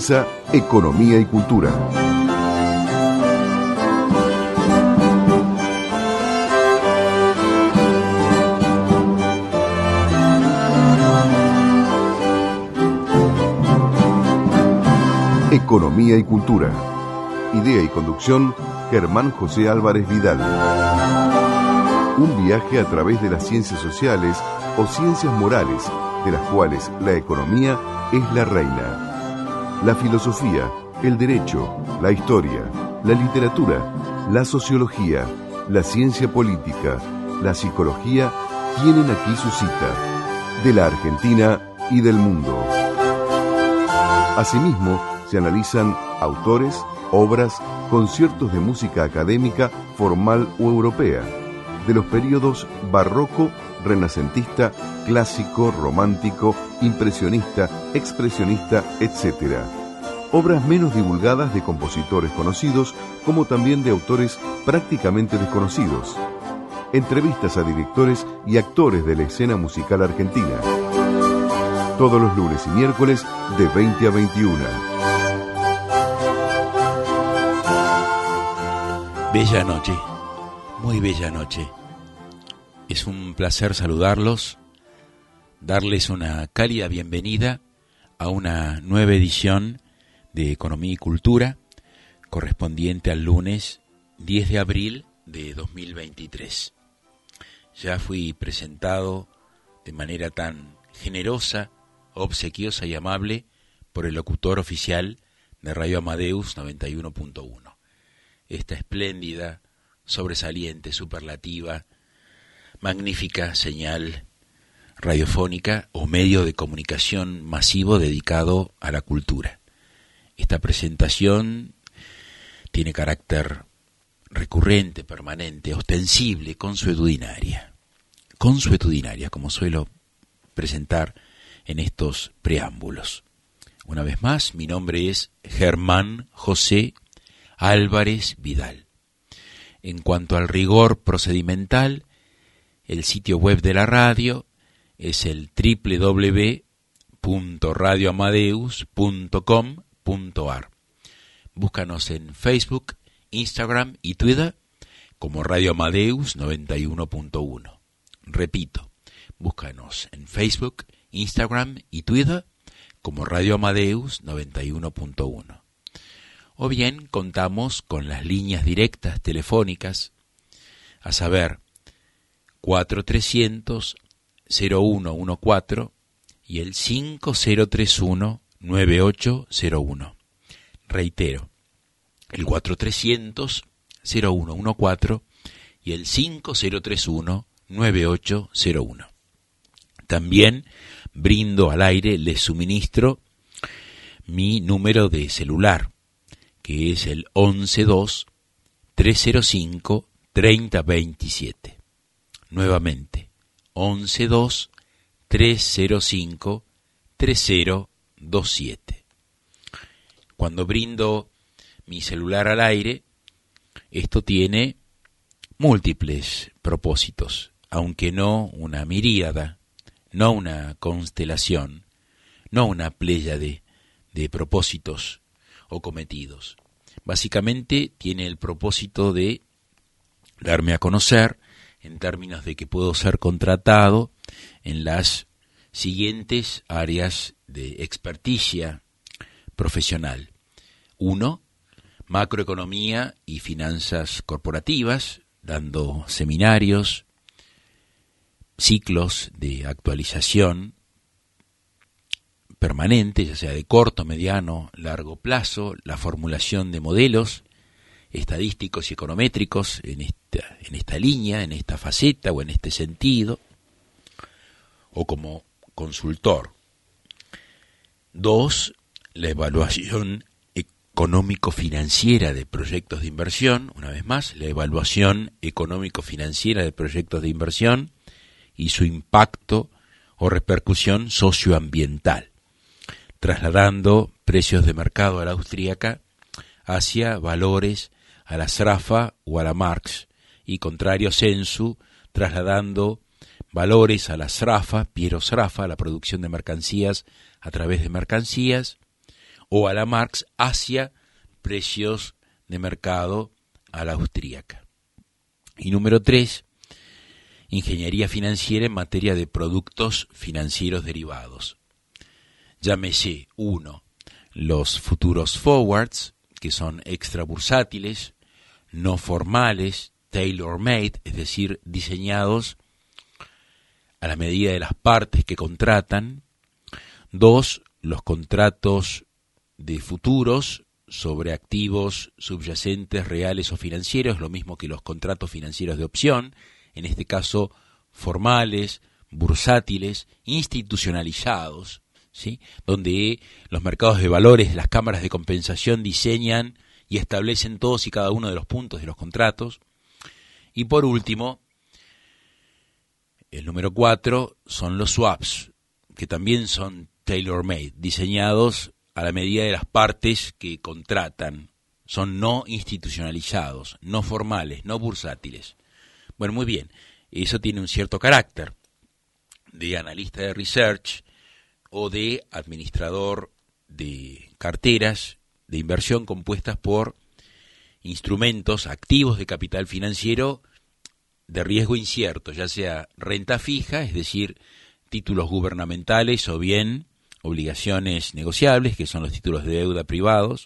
Comienza Economía y Cultura. Economía y Cultura. Idea y conducción, Germán José Álvarez Vidal. Un viaje a través de las ciencias sociales o ciencias morales, de las cuales la economía es la reina. La filosofía, el derecho, la historia, la literatura, la sociología, la ciencia política, la psicología tienen aquí su cita, de la Argentina y del mundo. Asimismo, se analizan autores, obras, conciertos de música académica, formal o europea, de los períodos barroco, renacentista, clásico, romántico, impresionista, expresionista, etc. Obras menos divulgadas de compositores conocidos, como también de autores prácticamente desconocidos. Entrevistas a directores y actores de la escena musical argentina. Todos los lunes y miércoles de 20 a 21. Bella noche, muy bella noche. Es un placer saludarlos, darles una cálida bienvenida a una nueva edición de Economía y Cultura, correspondiente al lunes 10 de abril de 2023. Ya fui presentado de manera tan generosa, obsequiosa y amable por el locutor oficial de Radio Amadeus 91.1. Esta espléndida, sobresaliente, superlativa, magnífica señal radiofónica o medio de comunicación masivo dedicado a la cultura. Esta presentación tiene carácter recurrente, permanente, ostensible, consuetudinaria, como suelo presentar en estos preámbulos. Una vez más, mi nombre es Germán José Álvarez Vidal. En cuanto al rigor procedimental, el sitio web de la radio es el www.radioamadeus.com.ar. Búscanos en Facebook, Instagram y Twitter como Radio Amadeus 91.1. Repito, búscanos en Facebook, Instagram y Twitter como Radio Amadeus 91.1. O bien contamos con las líneas directas telefónicas, a saber, 4300-0114 y el 5031-9801. Reitero, el 4300-0114 y el 5031-9801. También brindo al aire, les suministro mi número de celular, que es el 112-305-3027. Nuevamente, 112-305-3027. Cuando brindo mi celular al aire, esto tiene múltiples propósitos, aunque no una miríada, no una constelación, no una pléyade de propósitos o cometidos. Básicamente tiene el propósito de darme a conocer en términos de que puedo ser contratado en las siguientes áreas de experticia profesional. 1. Macroeconomía y finanzas corporativas, dando seminarios, ciclos de actualización permanente, ya sea de corto, mediano, largo plazo, la formulación de modelos estadísticos y econométricos en esta línea, en esta faceta o en este sentido, o como consultor. 2. La evaluación económico-financiera de proyectos de inversión, una vez más, la evaluación económico-financiera de proyectos de inversión y su impacto o repercusión socioambiental, trasladando precios de mercado a la austríaca hacia valores a la SRAFA o a la Marx, y contrario sensu, trasladando valores a la SRAFA, Piero SRAFA, la producción de mercancías a través de mercancías, o a la Marx hacia precios de mercado a la austríaca. Y número 3, ingeniería financiera en materia de productos financieros derivados. Llámese 1, los futuros forwards, que son extrabursátiles, no formales, tailor-made, es decir, diseñados a la medida de las partes que contratan. 2, los contratos de futuros sobre activos subyacentes reales o financieros, lo mismo que los contratos financieros de opción, en este caso formales, bursátiles, institucionalizados, ¿sí? Donde los mercados de valores, las cámaras de compensación diseñan y establecen todos y cada uno de los puntos de los contratos. Y por último, el número 4 son los swaps, que también son tailor-made, diseñados a la medida de las partes que contratan. Son no institucionalizados, no formales, no bursátiles. Bueno, muy bien, eso tiene un cierto carácter de analista de research o de administrador de carteras de inversión compuestas por instrumentos activos de capital financiero de riesgo incierto, ya sea renta fija, es decir, títulos gubernamentales o bien obligaciones negociables, que son los títulos de deuda privados.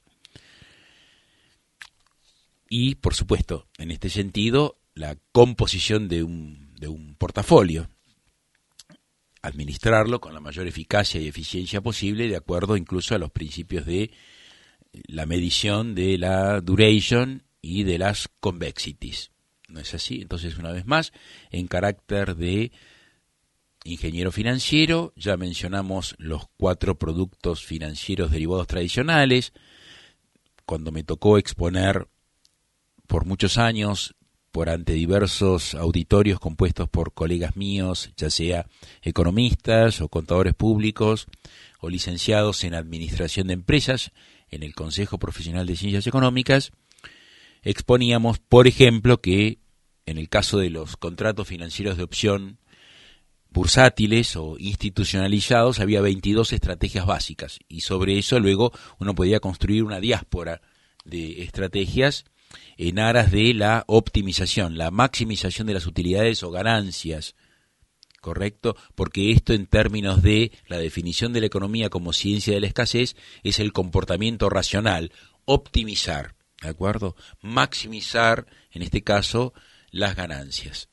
Y, por supuesto, en este sentido, la composición de un portafolio, administrarlo con la mayor eficacia y eficiencia posible, de acuerdo incluso a los principios de la medición de la duration y de las convexities. ¿No es así? Entonces, una vez más, en carácter de ingeniero financiero, ya mencionamos los 4 productos financieros derivados tradicionales. Cuando me tocó exponer por muchos años por ante diversos auditorios compuestos por colegas míos, ya sea economistas o contadores públicos o licenciados en administración de empresas en el Consejo Profesional de Ciencias Económicas, exponíamos, por ejemplo, que en el caso de los contratos financieros de opción bursátiles o institucionalizados había 22 estrategias básicas, y sobre eso luego uno podía construir una diáspora de estrategias en aras de la optimización, la maximización de las utilidades o ganancias, ¿correcto? Porque esto, en términos de la definición de la economía como ciencia de la escasez, es el comportamiento racional, optimizar, ¿de acuerdo? Maximizar, en este caso, las ganancias.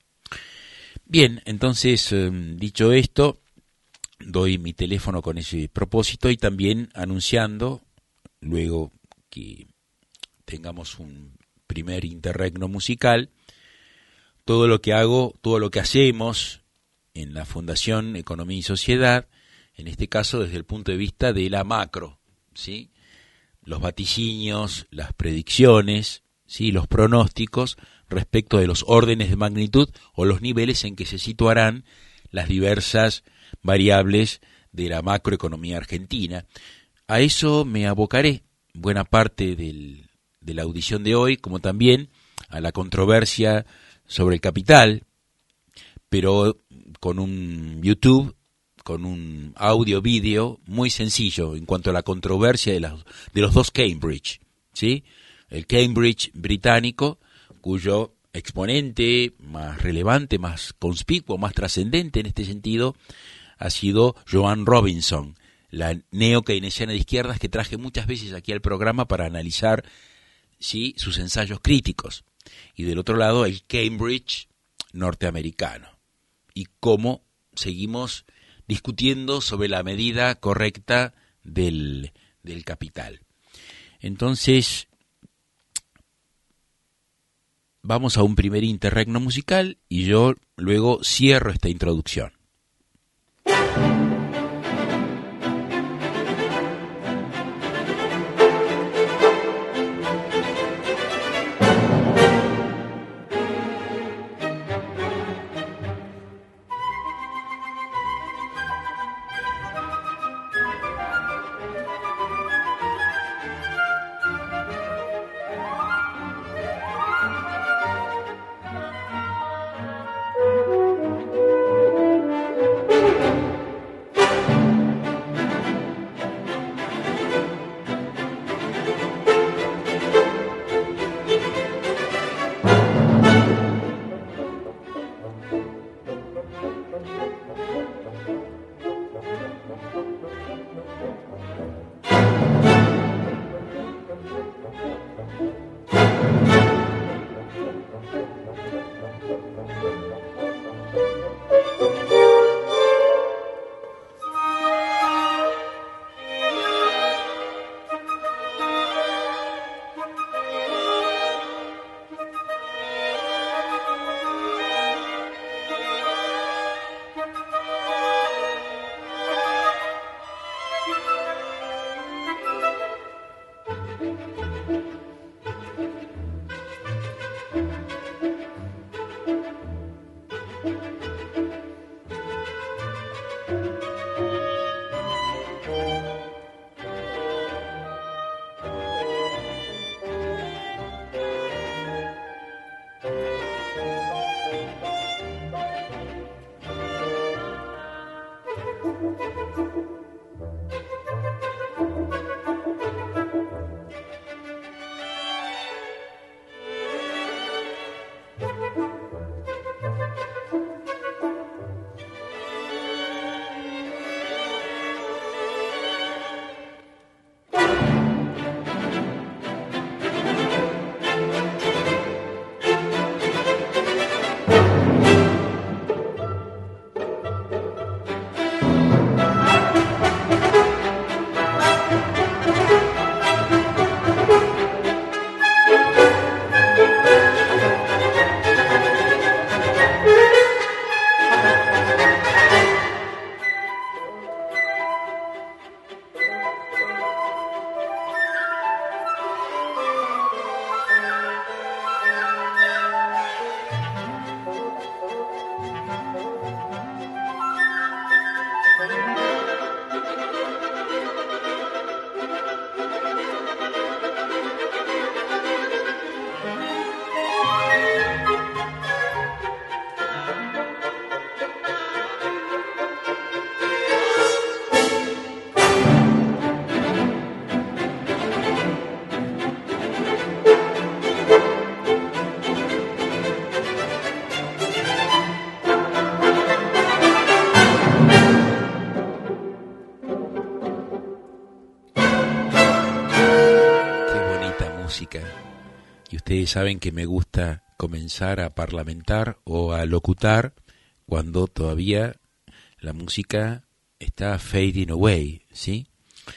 Bien, entonces, dicho esto, doy mi teléfono con ese propósito y también anunciando, luego que tengamos un primer interregno musical, todo lo que hago, todo lo que hacemos en la Fundación Economía y Sociedad, en este caso desde el punto de vista de la macro, ¿sí? Los vaticinios, las predicciones, ¿sí? Los pronósticos respecto de los órdenes de magnitud o los niveles en que se situarán las diversas variables de la macroeconomía argentina. A eso me abocaré buena parte de la audición de hoy, como también a la controversia sobre el capital, pero con un YouTube, con un audio-vídeo muy sencillo en cuanto a la controversia de los dos Cambridge, ¿sí? El Cambridge británico, cuyo exponente más relevante, más conspicuo, más trascendente en este sentido, ha sido Joanne Robinson, la neo-keynesiana de izquierdas que traje muchas veces aquí al programa para analizar, ¿sí?, sus ensayos críticos. Y del otro lado, el Cambridge norteamericano. Y cómo seguimos discutiendo sobre la medida correcta del capital. Entonces, vamos a un primer interregno musical y yo luego cierro esta introducción. Y ustedes saben que me gusta comenzar a parlamentar o a locutar cuando todavía la música está fading away, ¿sí?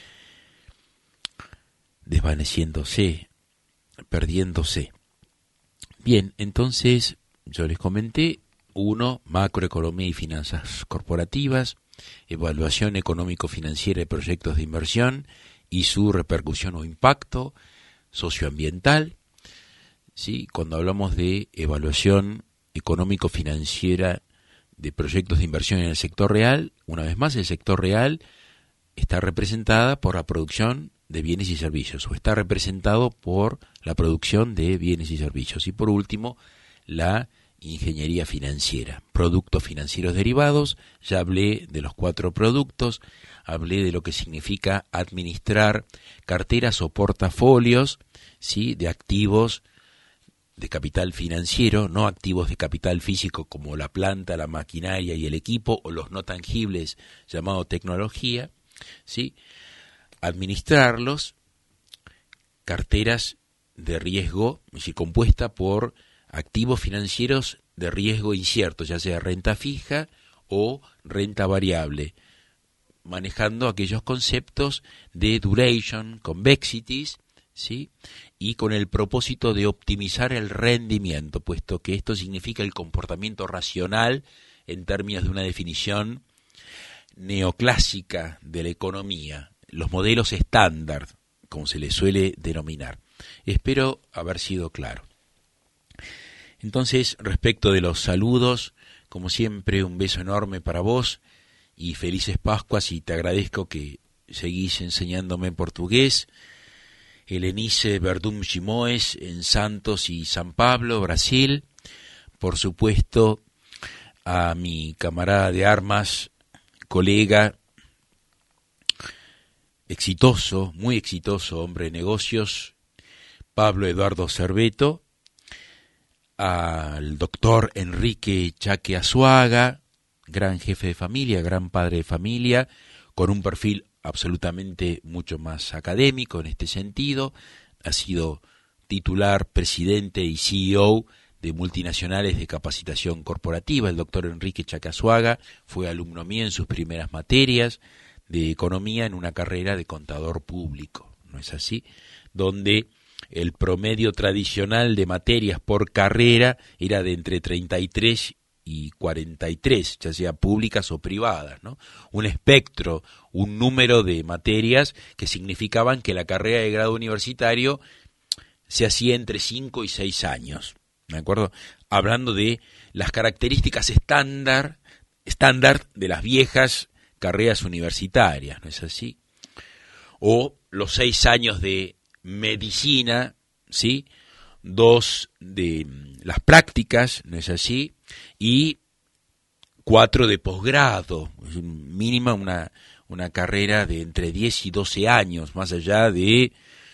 Desvaneciéndose, perdiéndose. Bien, entonces yo les comenté, 1, macroeconomía y finanzas corporativas, evaluación económico-financiera de proyectos de inversión y su repercusión o impacto socioambiental. ¿Sí? Cuando hablamos de evaluación económico-financiera de proyectos de inversión en el sector real, una vez más el sector real está representada por la producción de bienes y servicios, o está representado por la producción de bienes y servicios. Y por último, la ingeniería financiera, productos financieros derivados. Ya hablé de los 4 productos, hablé de lo que significa administrar carteras o portafolios, ¿sí? De activos de capital financiero, no activos de capital físico como la planta, la maquinaria y el equipo, o los no tangibles llamado tecnología, ¿sí? Administrarlos, carteras de riesgo, es decir, compuesta por activos financieros de riesgo incierto, ya sea renta fija o renta variable, manejando aquellos conceptos de duration, convexities, ¿sí? Y con el propósito de optimizar el rendimiento, puesto que esto significa el comportamiento racional en términos de una definición neoclásica de la economía, los modelos estándar, como se les suele denominar. Espero haber sido claro. Entonces, respecto de los saludos, como siempre, un beso enorme para vos y felices Pascuas, y te agradezco que seguís enseñándome portugués. Helenice Verdum Chimoes en Santos y San Pablo, Brasil. Por supuesto, a mi camarada de armas, colega, exitoso, muy exitoso, hombre de negocios, Pablo Eduardo Cerveto, al doctor Enrique Chaque Azuaga, gran jefe de familia, gran padre de familia, con un perfil absolutamente mucho más académico en este sentido. Ha sido titular, presidente y CEO de multinacionales de capacitación corporativa. El doctor Enrique Chaque Azuaga fue alumno mío en sus primeras materias de economía en una carrera de contador público, ¿no es así? Donde el promedio tradicional de materias por carrera era de entre 33 y 43, ya sea públicas o privadas, ¿no? Un espectro, un número de materias que significaban que la carrera de grado universitario se hacía entre 5 y 6 años, ¿de acuerdo? Hablando de las características estándar de las viejas carreras universitarias, ¿no es así? O los 6 años de medicina, ¿sí? 2 de las prácticas, ¿no es así? Y 4 de posgrado, mínima una carrera de entre 10 y 12 años, más allá de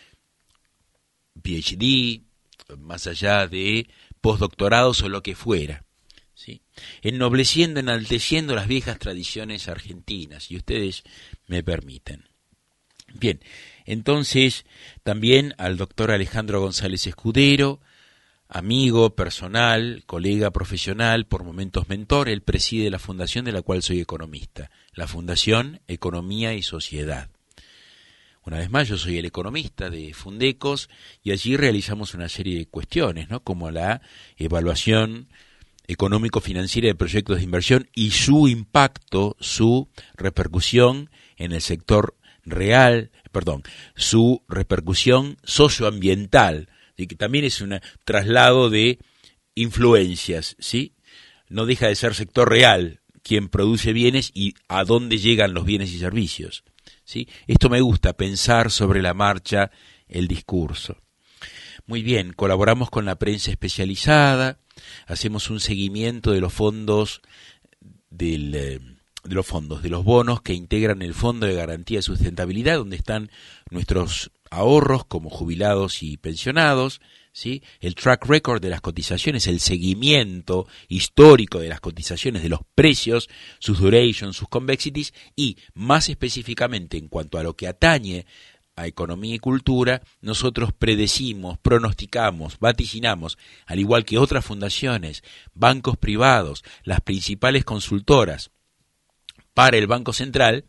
PhD, más allá de postdoctorados o lo que fuera, ¿sí? Ennobleciendo, enalteciendo las viejas tradiciones argentinas, y ustedes me permiten. Bien, entonces también al doctor Alejandro González Escudero, amigo personal, colega profesional, por momentos mentor. Él preside la fundación de la cual soy economista, la Fundación Economía y Sociedad. Una vez más, yo soy el economista de Fundecos y allí realizamos una serie de cuestiones, ¿no? Como la evaluación económico-financiera de proyectos de inversión y su impacto, su repercusión en el sector real, su repercusión socioambiental, y que también es un traslado de influencias, ¿sí? No deja de ser sector real quien produce bienes y a dónde llegan los bienes y servicios, ¿sí? Esto me gusta, pensar sobre la marcha el discurso. Muy bien, colaboramos con la prensa especializada, hacemos un seguimiento de los fondos de los bonos que integran el Fondo de Garantía de Sustentabilidad, donde están nuestros ahorros como jubilados y pensionados, ¿sí? El track record de las cotizaciones, el seguimiento histórico de las cotizaciones, de los precios, sus durations, sus convexities, y más específicamente en cuanto a lo que atañe a economía y cultura, nosotros predecimos, pronosticamos, vaticinamos, al igual que otras fundaciones, bancos privados, las principales consultoras para el Banco Central,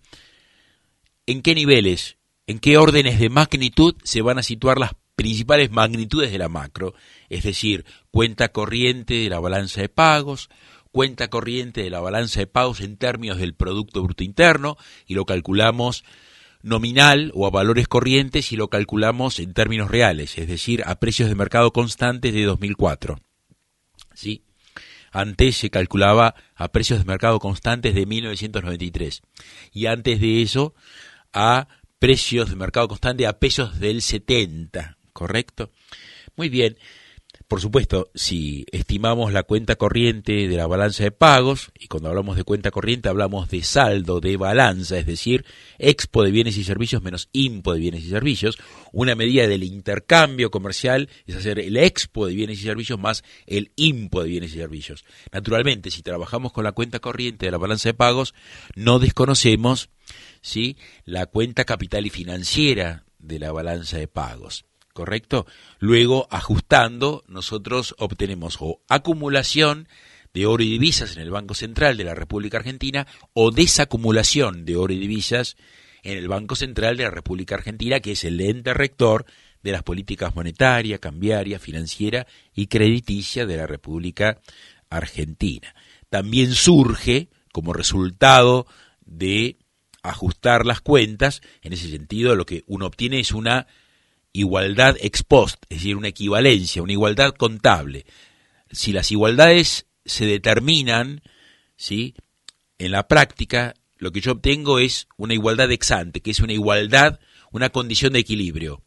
en qué niveles, en qué órdenes de magnitud se van a situar las principales magnitudes de la macro, es decir, cuenta corriente de la balanza de pagos, cuenta corriente de la balanza de pagos en términos del Producto Bruto Interno, y lo calculamos nominal o a valores corrientes y lo calculamos en términos reales, es decir, a precios de mercado constantes de 2004, ¿sí? Antes se calculaba a precios de mercado constantes de 1993 y antes de eso a precios de mercado constante a pesos del 70, ¿correcto? Muy bien. Por supuesto, si estimamos la cuenta corriente de la balanza de pagos, y cuando hablamos de cuenta corriente hablamos de saldo de balanza, es decir, expo de bienes y servicios menos impo de bienes y servicios, una medida del intercambio comercial es hacer el expo de bienes y servicios más el impo de bienes y servicios. Naturalmente, si trabajamos con la cuenta corriente de la balanza de pagos, no desconocemos, ¿sí?, la cuenta capital y financiera de la balanza de pagos. ¿Correcto? Luego, ajustando, nosotros obtenemos o acumulación de oro y divisas en el Banco Central de la República Argentina o desacumulación de oro y divisas en el Banco Central de la República Argentina, que es el ente rector de las políticas monetaria, cambiaria, financiera y crediticia de la República Argentina. También surge, como resultado de ajustar las cuentas, en ese sentido lo que uno obtiene es una igualdad ex post, es decir, una equivalencia, una igualdad contable. Si las igualdades se determinan, ¿sí?, en la práctica, lo que yo obtengo es una igualdad ex ante, que es una igualdad, una condición de equilibrio.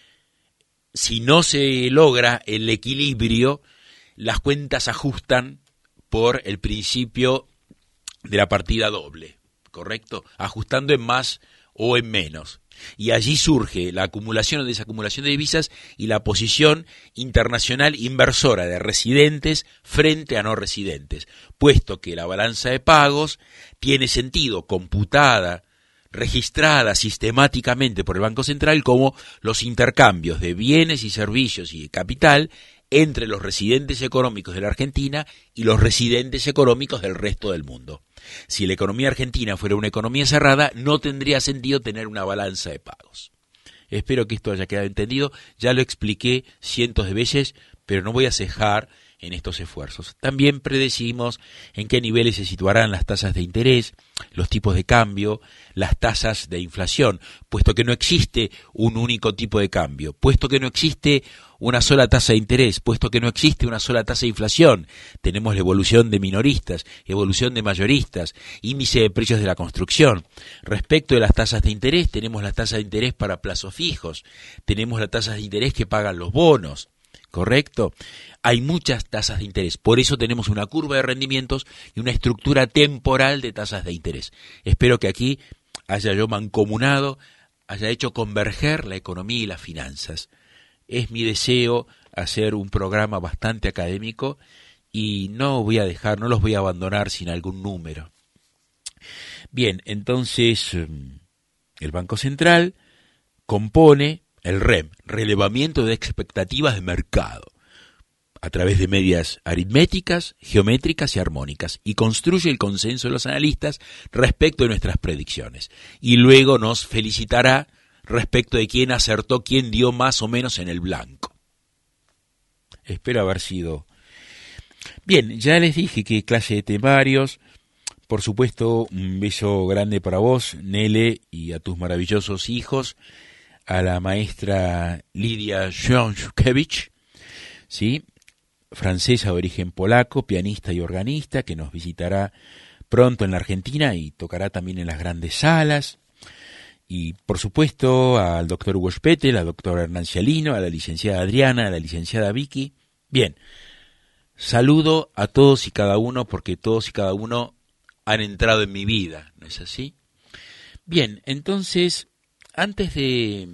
Si no se logra el equilibrio, las cuentas ajustan por el principio de la partida doble, ¿correcto? Ajustando en más o en menos. Y allí surge la acumulación o desacumulación de divisas y la posición internacional inversora de residentes frente a no residentes, puesto que la balanza de pagos tiene sentido computada, registrada sistemáticamente por el Banco Central como los intercambios de bienes y servicios y de capital entre los residentes económicos de la Argentina y los residentes económicos del resto del mundo. Si la economía argentina fuera una economía cerrada, no tendría sentido tener una balanza de pagos. Espero que esto haya quedado entendido. Ya lo expliqué cientos de veces, pero no voy a cejar en estos esfuerzos. También predecimos en qué niveles se situarán las tasas de interés, los tipos de cambio, las tasas de inflación, puesto que no existe un único tipo de cambio, puesto que no existe una sola tasa de interés, puesto que no existe una sola tasa de inflación. Tenemos la evolución de minoristas, evolución de mayoristas, índice de precios de la construcción. Respecto de las tasas de interés, tenemos las tasas de interés para plazos fijos, tenemos las tasas de interés que pagan los bonos, ¿correcto? Hay muchas tasas de interés, por eso tenemos una curva de rendimientos y una estructura temporal de tasas de interés. Espero que aquí haya yo mancomunado, haya hecho converger la economía y las finanzas. Es mi deseo hacer un programa bastante académico y no los voy a abandonar sin algún número. Bien, entonces el Banco Central compone el REM, relevamiento de expectativas de mercado, a través de medidas aritméticas, geométricas y armónicas, y construye el consenso de los analistas respecto de nuestras predicciones. Y luego nos felicitará respecto de quién acertó, quién dio más o menos en el blanco. Espero haber sido... Bien, ya les dije qué clase de temarios. Por supuesto, un beso grande para vos, Nele, y a tus maravillosos hijos, a la maestra Lidia Sionkiewicz, ¿sí?, francesa de origen polaco, pianista y organista, que nos visitará pronto en la Argentina y tocará también en las grandes salas. Y por supuesto al doctor Hugo Spettel, al doctor Hernán Cialino, a la licenciada Adriana, a la licenciada Vicky. Bien, saludo a todos y cada uno porque todos y cada uno han entrado en mi vida, ¿no es así? Bien, entonces, antes de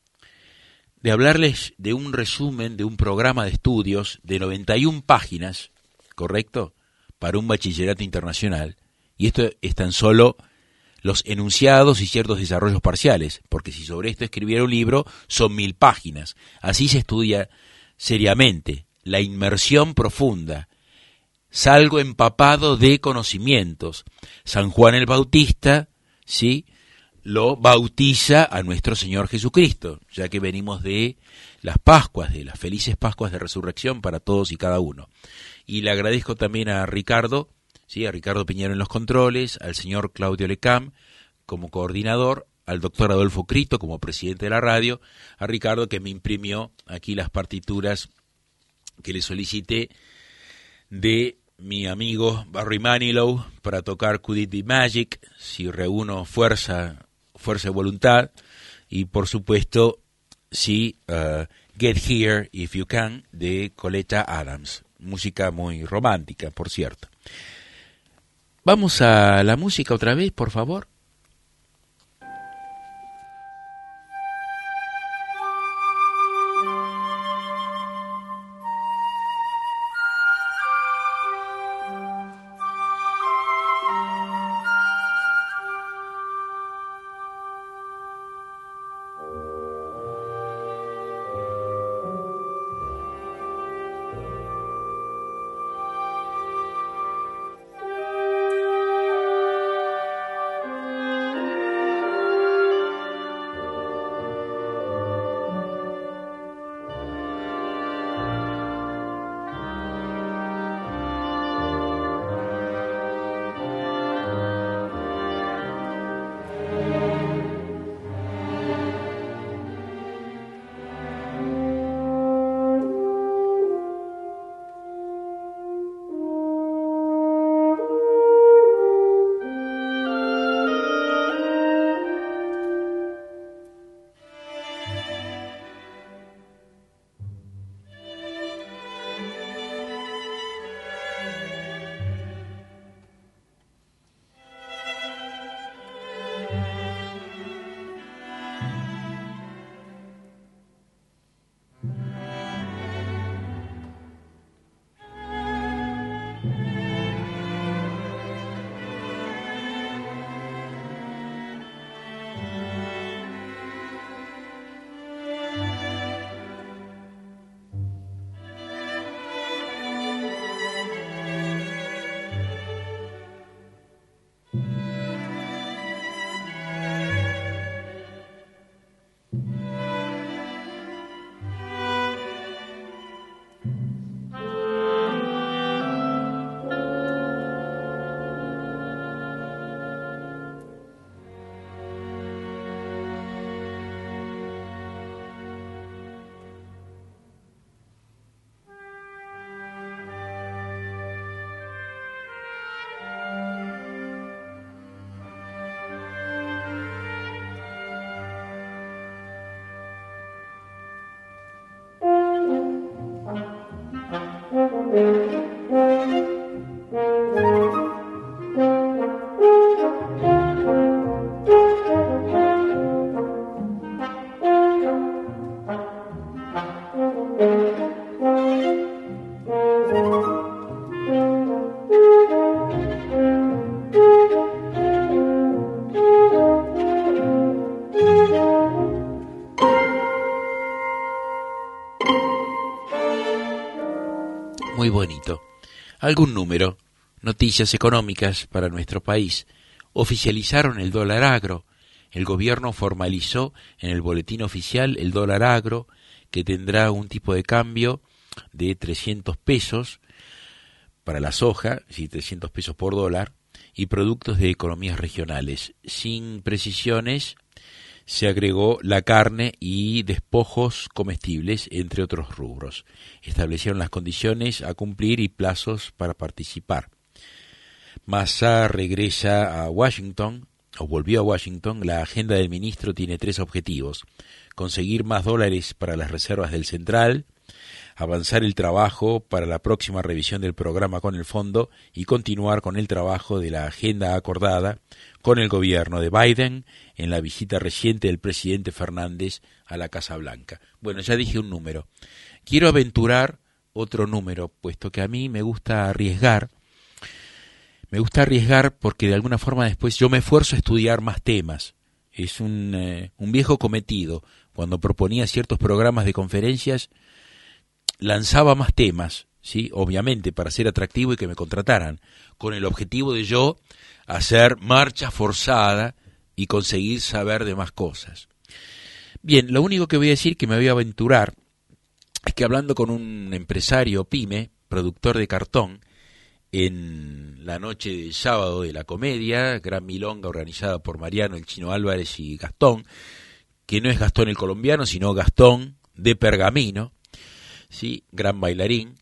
hablarles de un resumen de un programa de estudios de 91 páginas, ¿correcto?, para un bachillerato internacional, y esto es tan solo los enunciados y ciertos desarrollos parciales, porque si sobre esto escribiera un libro, son 1000 páginas. Así se estudia seriamente, la inmersión profunda. Salgo empapado de conocimientos. San Juan el Bautista, ¿sí?, lo bautiza a nuestro Señor Jesucristo, ya que venimos de las Pascuas, de las felices Pascuas de Resurrección para todos y cada uno. Y le agradezco también a Ricardo, ¿sí?, a Ricardo Piñero en los controles, al señor Claudio Lecam como coordinador, al doctor Adolfo Crito como presidente de la radio, a Ricardo que me imprimió aquí las partituras que le solicité de mi amigo Barry Manilow para tocar Could It Be Magic, si reúno fuerza de voluntad, y por supuesto si Get Here If You Can de Coletta Adams, música muy romántica, por cierto. Vamos a la música otra vez, por favor. Muy bonito. ¿Algún número? Noticias económicas para nuestro país. Oficializaron el dólar agro. El gobierno formalizó en el boletín oficial el dólar agro, que tendrá un tipo de cambio de 300 pesos para la soja, sí, 300 pesos por dólar, y productos de economías regionales. Sin precisiones, se agregó la carne y despojos comestibles, entre otros rubros. Establecieron las condiciones a cumplir y plazos para participar. Massa regresa a Washington, o volvió a Washington. La agenda del ministro tiene 3 objetivos: conseguir más dólares para las reservas del Central, avanzar el trabajo para la próxima revisión del programa con el fondo y continuar con el trabajo de la agenda acordada con el gobierno de Biden en la visita reciente del presidente Fernández a la Casa Blanca. Bueno, ya dije un número. Quiero aventurar otro número, puesto que a mí me gusta arriesgar. Me gusta arriesgar porque de alguna forma después yo me esfuerzo a estudiar más temas. Es un viejo cometido. Cuando proponía ciertos programas de conferencias, lanzaba más temas, ¿sí? Obviamente para ser atractivo y que me contrataran, con el objetivo de yo hacer marcha forzada y conseguir saber de más cosas. Bien, lo único que voy a decir que me voy a aventurar es que hablando con un empresario pyme, productor de cartón, en la noche del sábado de la comedia, gran milonga organizada por Mariano el Chino Álvarez y Gastón, que no es Gastón el colombiano, sino Gastón de Pergamino, ¿sí? Gran bailarín.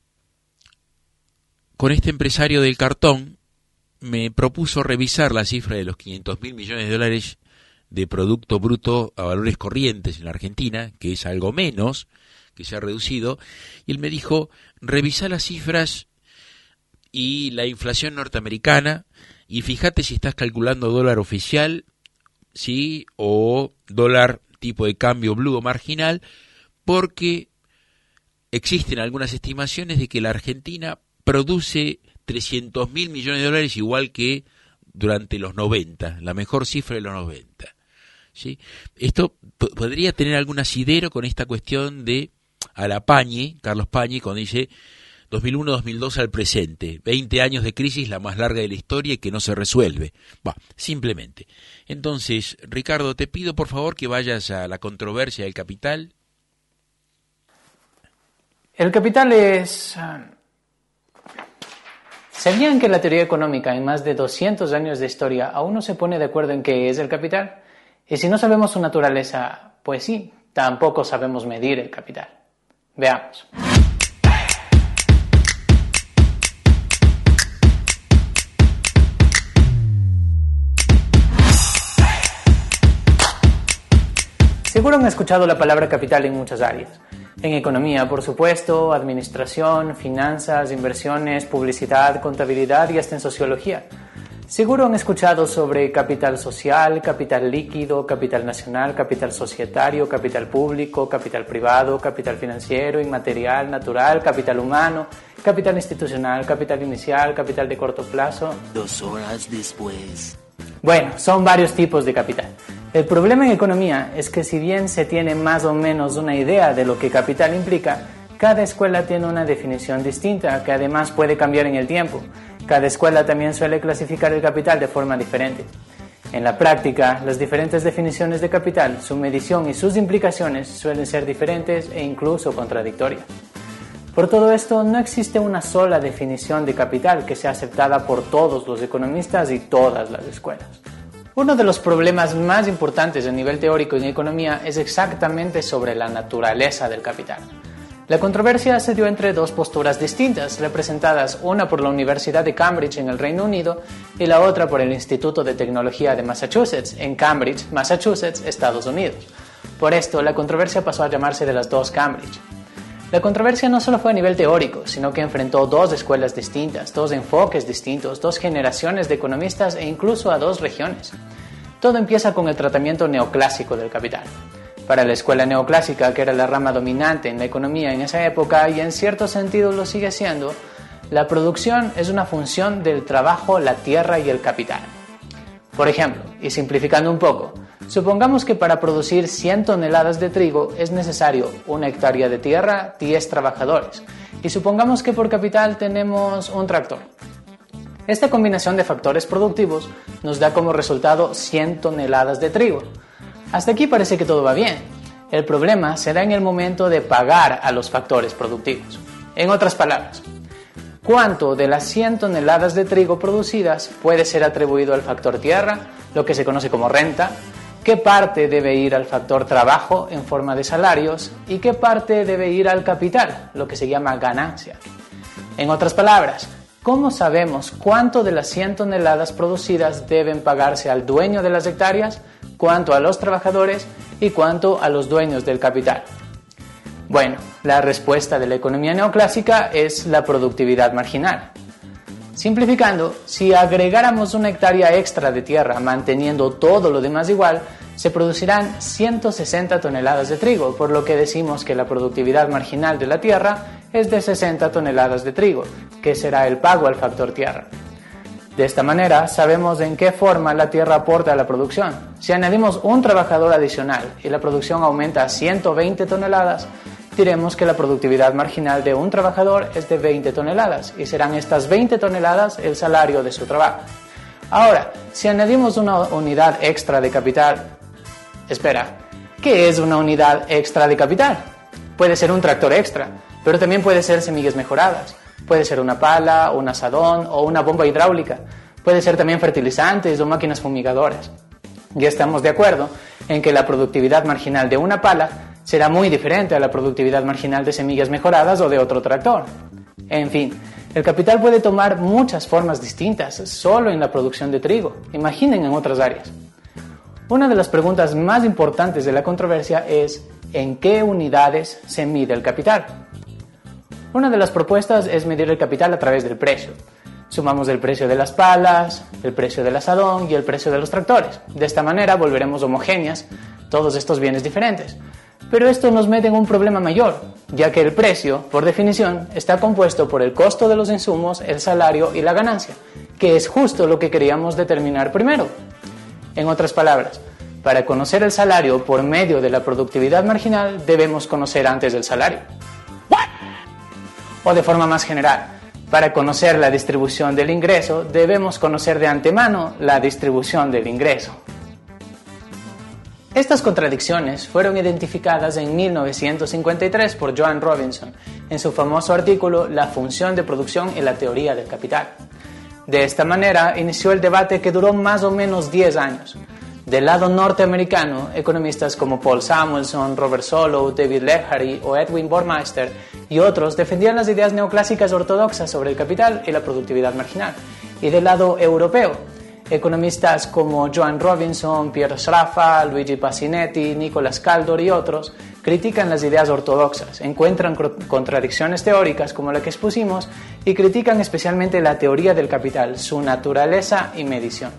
Con este empresario del cartón me propuso revisar la cifra de los 500.000 millones de dólares de Producto Bruto a valores corrientes en la Argentina, que es algo menos, que se ha reducido, y él me dijo, revisa las cifras y la inflación norteamericana y fíjate si estás calculando dólar oficial, ¿sí? O dólar tipo de cambio blue o marginal, porque existen algunas estimaciones de que la Argentina produce 300.000 millones de dólares igual que durante los 90, la mejor cifra de los 90. ¿Sí? Esto podría tener algún asidero con esta cuestión de Alapañi, Carlos Pañi, cuando dice 2001-2002 al presente, 20 años de crisis, la más larga de la historia y que no se resuelve. Simplemente. Entonces, Ricardo, te pido por favor que vayas a la controversia del capital. El capital es... ¿Sabían que la teoría económica en más de 200 años de historia aún no se pone de acuerdo en qué es el capital? Y si no sabemos su naturaleza, pues sí, tampoco sabemos medir el capital. Veamos. Seguro han escuchado la palabra capital en muchas áreas. En economía, por supuesto, administración, finanzas, inversiones, publicidad, contabilidad y hasta en sociología. Seguro han escuchado sobre capital social, capital líquido, capital nacional, capital societario, capital público, capital privado, capital financiero, inmaterial, natural, capital humano, capital institucional, capital inicial, capital de corto plazo. 2 horas después. Bueno, son varios tipos de capital. El problema en economía es que si bien se tiene más o menos una idea de lo que capital implica, cada escuela tiene una definición distinta que además puede cambiar en el tiempo. Cada escuela también suele clasificar el capital de forma diferente. En la práctica, las diferentes definiciones de capital, su medición y sus implicaciones suelen ser diferentes e incluso contradictorias. Por todo esto, no existe una sola definición de capital que sea aceptada por todos los economistas y todas las escuelas. Uno de los problemas más importantes a nivel teórico en economía es exactamente sobre la naturaleza del capital. La controversia se dio entre dos posturas distintas, representadas una por la Universidad de Cambridge en el Reino Unido y la otra por el Instituto de Tecnología de Massachusetts en Cambridge, Massachusetts, Estados Unidos. Por esto, la controversia pasó a llamarse de las dos Cambridge. La controversia no solo fue a nivel teórico, sino que enfrentó dos escuelas distintas, dos enfoques distintos, dos generaciones de economistas e incluso a dos regiones. Todo empieza con el tratamiento neoclásico del capital. Para la escuela neoclásica, que era la rama dominante en la economía en esa época y en cierto sentido lo sigue siendo, la producción es una función del trabajo, la tierra y el capital. Por ejemplo, y simplificando un poco, Supongamos que para producir 100 toneladas de trigo es necesario 1 hectárea de tierra, 10 trabajadores. Y supongamos que por capital tenemos un tractor. Esta combinación de factores productivos nos da como resultado 100 toneladas de trigo. Hasta aquí parece que todo va bien. El problema se da en el momento de pagar a los factores productivos. En otras palabras, ¿cuánto de las 100 toneladas de trigo producidas puede ser atribuido al factor tierra, lo que se conoce como renta? ¿Qué parte debe ir al factor trabajo en forma de salarios? ¿Y qué parte debe ir al capital, lo que se llama ganancia? En otras palabras, ¿cómo sabemos cuánto de las 100 toneladas producidas deben pagarse al dueño de las hectáreas, cuánto a los trabajadores y cuánto a los dueños del capital? Bueno, la respuesta de la economía neoclásica es la productividad marginal. Simplificando, si agregáramos 1 hectárea extra de tierra manteniendo todo lo demás igual, se producirán 160 toneladas de trigo, por lo que decimos que la productividad marginal de la tierra es de 60 toneladas de trigo, que será el pago al factor tierra. De esta manera, sabemos en qué forma la tierra aporta a la producción. Si añadimos un trabajador adicional y la producción aumenta a 120 toneladas, diremos que la productividad marginal de un trabajador es de 20 toneladas y serán estas 20 toneladas el salario de su trabajo. Ahora, si añadimos una unidad extra de capital... Espera, ¿qué es una unidad extra de capital? Puede ser un tractor extra, pero también puede ser semillas mejoradas. Puede ser una pala, un asadón o una bomba hidráulica. Puede ser también fertilizantes o máquinas fumigadoras. Ya estamos de acuerdo en que la productividad marginal de una pala será muy diferente a la productividad marginal de semillas mejoradas o de otro tractor. En fin, el capital puede tomar muchas formas distintas solo en la producción de trigo. Imaginen en otras áreas. Una de las preguntas más importantes de la controversia es ¿en qué unidades se mide el capital? Una de las propuestas es medir el capital a través del precio. Sumamos el precio de las palas, el precio del asadón y el precio de los tractores. De esta manera volveremos homogéneas todos estos bienes diferentes. Pero esto nos mete en un problema mayor, ya que el precio, por definición, está compuesto por el costo de los insumos, el salario y la ganancia, que es justo lo que queríamos determinar primero. En otras palabras, para conocer el salario por medio de la productividad marginal, debemos conocer antes el salario. O de forma más general, para conocer la distribución del ingreso, debemos conocer de antemano la distribución del ingreso. Estas contradicciones fueron identificadas en 1953 por Joan Robinson en su famoso artículo La función de producción y la teoría del capital. De esta manera inició el debate que duró más o menos 10 años. Del lado norteamericano, economistas como Paul Samuelson, Robert Solow, David Lekhary o Edwin Burmeister y otros defendían las ideas neoclásicas ortodoxas sobre el capital y la productividad marginal. Y del lado europeo, economistas como Joan Robinson, Piero Sraffa, Luigi Passinetti, Nicolas Kaldor y otros critican las ideas ortodoxas, encuentran contradicciones teóricas como la que expusimos y critican especialmente la teoría del capital, su naturaleza y medición.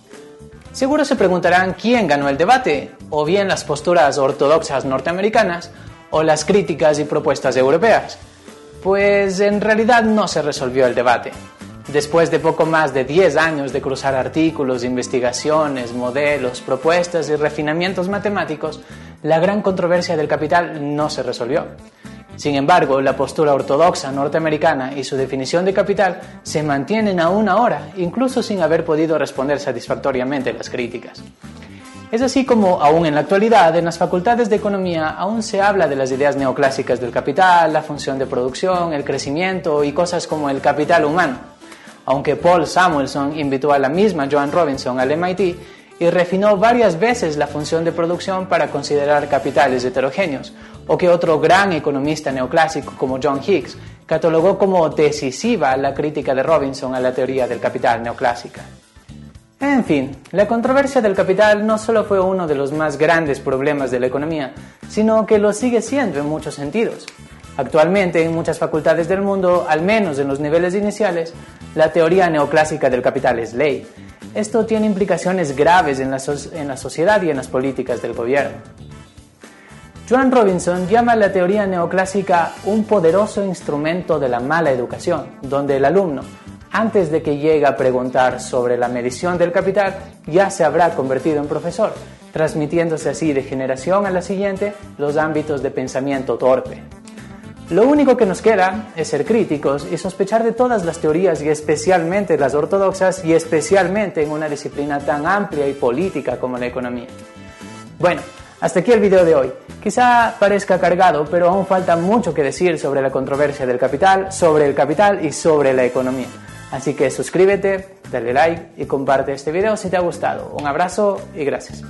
Seguro se preguntarán quién ganó el debate, o bien las posturas ortodoxas norteamericanas o las críticas y propuestas europeas. Pues en realidad no se resolvió el debate. Después de poco más de 10 años de cruzar artículos, investigaciones, modelos, propuestas y refinamientos matemáticos, la gran controversia del capital no se resolvió. Sin embargo, la postura ortodoxa norteamericana y su definición de capital se mantienen aún ahora, incluso sin haber podido responder satisfactoriamente las críticas. Es así como, aún en la actualidad, en las facultades de economía aún se habla de las ideas neoclásicas del capital, la función de producción, el crecimiento y cosas como el capital humano. Aunque Paul Samuelson invitó a la misma Joan Robinson al MIT y refinó varias veces la función de producción para considerar capitales heterogéneos, o que otro gran economista neoclásico como John Hicks catalogó como decisiva la crítica de Robinson a la teoría del capital neoclásica. En fin, la controversia del capital no solo fue uno de los más grandes problemas de la economía, sino que lo sigue siendo en muchos sentidos. Actualmente, en muchas facultades del mundo, al menos en los niveles iniciales, la teoría neoclásica del capital es ley. Esto tiene implicaciones graves en la sociedad y en las políticas del gobierno. Joan Robinson llama a la teoría neoclásica un poderoso instrumento de la mala educación, donde el alumno, antes de que llegue a preguntar sobre la medición del capital, ya se habrá convertido en profesor, transmitiéndose así de generación a la siguiente los ámbitos de pensamiento torpe. Lo único que nos queda es ser críticos y sospechar de todas las teorías, y especialmente las ortodoxas, y especialmente en una disciplina tan amplia y política como la economía. Bueno, hasta aquí el video de hoy. Quizá parezca cargado, pero aún falta mucho que decir sobre la controversia del capital, sobre el capital y sobre la economía. Así que suscríbete, dale like y comparte este video si te ha gustado. Un abrazo y gracias.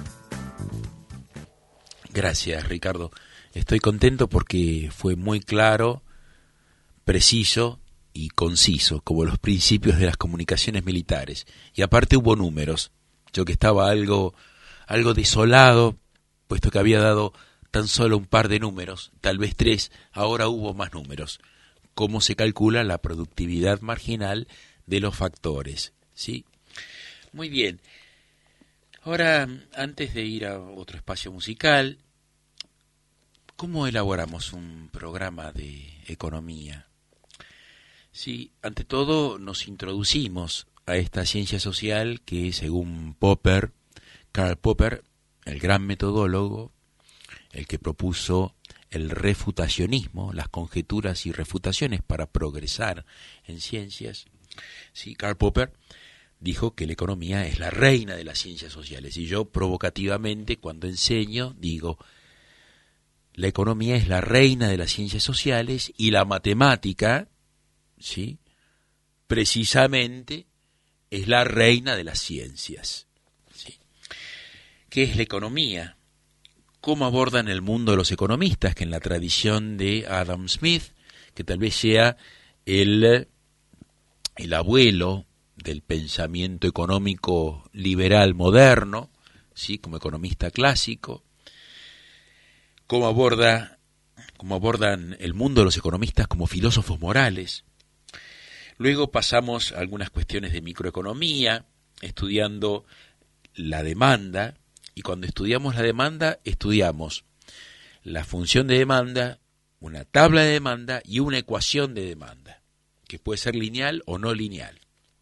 Gracias, Ricardo. Estoy contento porque fue muy claro, preciso y conciso, como los principios de las comunicaciones militares. Y aparte hubo números. Yo que estaba algo desolado, puesto que había dado tan solo un par de números, tal vez 3, ahora hubo más números. Cómo se calcula la productividad marginal de los factores, ¿sí? Muy bien. Ahora, antes de ir a otro espacio musical, ¿cómo elaboramos un programa de economía? Sí, ante todo nos introducimos a esta ciencia social que, según Karl Popper, el gran metodólogo, el que propuso el refutacionismo, las conjeturas y refutaciones para progresar en ciencias, sí, Karl Popper dijo que la economía es la reina de las ciencias sociales. Y yo provocativamente, cuando enseño, digo: la economía es la reina de las ciencias sociales y la matemática, ¿sí?, precisamente es la reina de las ciencias, ¿sí? ¿Qué es la economía? ¿Cómo abordan el mundo los economistas? Que en la tradición de Adam Smith, que tal vez sea el abuelo del pensamiento económico liberal moderno, ¿sí?, como economista clásico. ¿Cómo abordan el mundo los economistas como filósofos morales? Luego pasamos a algunas cuestiones de microeconomía, estudiando la demanda, y cuando estudiamos la demanda, estudiamos la función de demanda, una tabla de demanda y una ecuación de demanda, que puede ser lineal o no lineal.